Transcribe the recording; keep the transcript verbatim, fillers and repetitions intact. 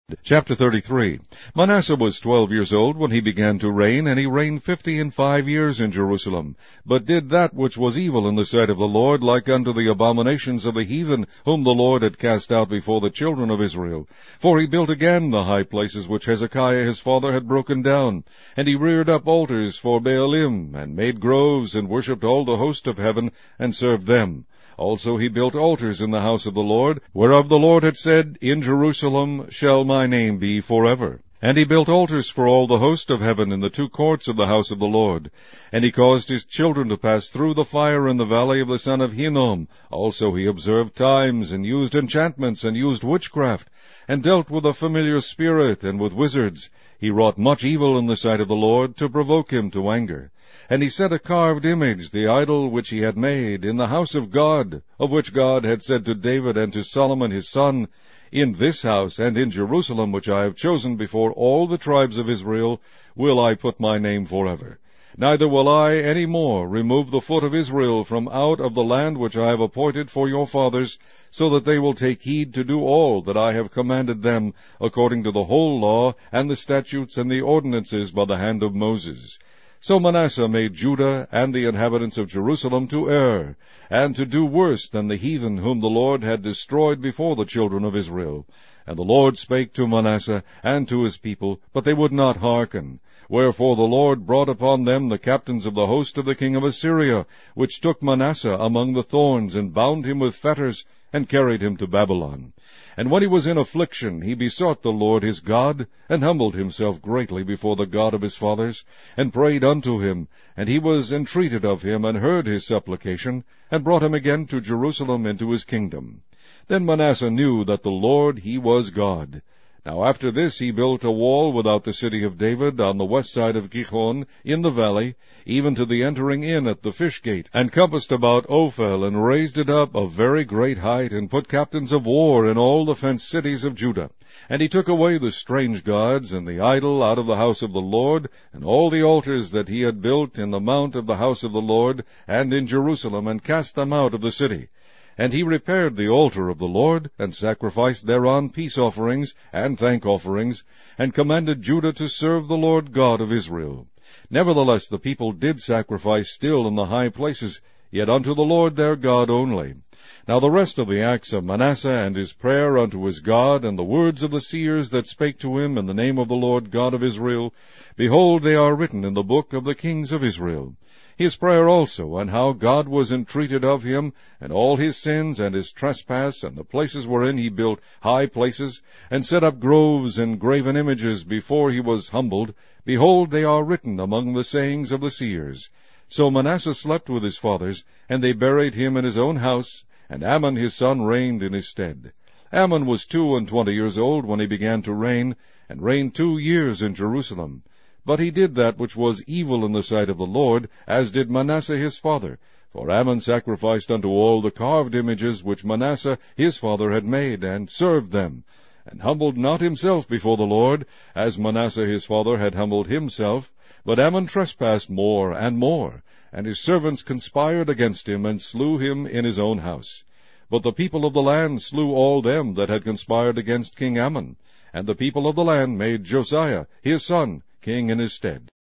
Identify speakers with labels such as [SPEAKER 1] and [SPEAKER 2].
[SPEAKER 1] Chapter thirty-three. Manasseh was twelve years old when he began to reign, and he reigned fifty and five years in Jerusalem, but did that which was evil in the sight of the Lord, like unto the abominations of the heathen, whom the Lord had cast out before the children of Israel. For he built again the high places which Hezekiah his father had broken down, and he reared up altars for Baalim, and made groves, and worshipped all the host of heaven, and served them. Also he built altars in the house of the Lord, whereof the Lord had said, In Jerusalem shall my name be forever. And he built altars for all the host of heaven in the two courts of the house of the Lord. And he caused his children to pass through the fire in the valley of the son of Hinnom. Also he observed times, and used enchantments, and used witchcraft, and dealt with a familiar spirit, and with wizards. He wrought much evil in the sight of the Lord, to provoke him to anger. And he set a carved image, the idol which he had made, in the house of God, of which God had said to David and to Solomon his son, In this house and in Jerusalem, which I have chosen before all the tribes of Israel, will I put my name forever. Neither will I any more remove the foot of Israel from out of the land which I have appointed for your fathers, so that they will take heed to do all that I have commanded them, according to the whole law, and the statutes, and the ordinances by the hand of Moses. So Manasseh made Judah and the inhabitants of Jerusalem to err, and to do worse than the heathen whom the Lord had destroyed before the children of Israel. And the Lord spake to Manasseh and to his people, but they would not hearken. Wherefore the Lord brought upon them the captains of the host of the king of Assyria, which took Manasseh among the thorns, and bound him with fetters, and carried him to Babylon. And when he was in affliction, he besought the Lord his God, and humbled himself greatly before the God of his fathers, and prayed unto him, and he was entreated of him, and heard his supplication, and brought him again to Jerusalem into his kingdom. Then Manasseh knew that the Lord he was God. Now after this he built a wall without the city of David, on the west side of Gihon, in the valley, even to the entering in at the fish gate, and compassed about Ophel, and raised it up a very great height, and put captains of war in all the fenced cities of Judah. And he took away the strange gods and the idol out of the house of the Lord, and all the altars that he had built in the mount of the house of the Lord, and in Jerusalem, and cast them out of the city. And he repaired the altar of the Lord, and sacrificed thereon peace offerings and thank offerings, and commanded Judah to serve the Lord God of Israel. Nevertheless the people did sacrifice still in the high places, yet unto the Lord their God only. Now the rest of the acts of Manasseh, and his prayer unto his God, and the words of the seers that spake to him in the name of the Lord God of Israel, behold, they are written in the book of the kings of Israel. His prayer also, and how God was entreated of him, and all his sins, and his trespass, and the places wherein he built high places, and set up groves and graven images before he was humbled, behold, they are written among the sayings of the seers. So Manasseh slept with his fathers, and they buried him in his own house, and Amon his son reigned in his stead. Amon was two and twenty years old when he began to reign, and reigned two years in Jerusalem. But he did that which was evil in the sight of the Lord, as did Manasseh his father. For Amon sacrificed unto all the carved images which Manasseh his father had made, and served them, and humbled not himself before the Lord, as Manasseh his father had humbled himself. But Amon trespassed more and more, and his servants conspired against him, and slew him in his own house. But the people of the land slew all them that had conspired against King Amon, and the people of the land made Josiah his son king in his stead.